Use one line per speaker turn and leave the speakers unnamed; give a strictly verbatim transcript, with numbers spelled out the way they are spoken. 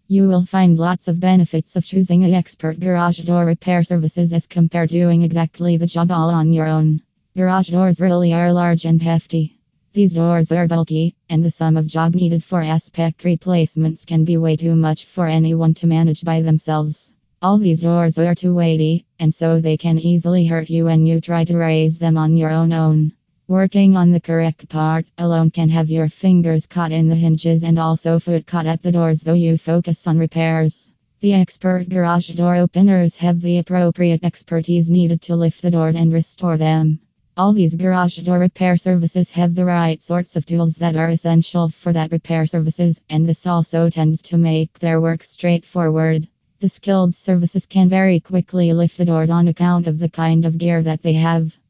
You will find lots of benefits of choosing an expert garage door repair services as compared to doing exactly the job all on your own. Garage doors really are large and hefty. These doors are bulky, and the sum of job needed for aspect replacements can be way too much for anyone to manage by themselves. All these doors are too weighty, and so they can easily hurt you when you try to raise them on your own own. Working on the correct part alone can have your fingers caught in the hinges and also foot caught at the doors, though you focus on repairs. The expert garage door openers have the appropriate expertise needed to lift the doors and restore them. All these garage door repair services have the right sorts of tools that are essential for that repair services, and this also tends to make their work straightforward. The skilled services can very quickly lift the doors on account of the kind of gear that they have.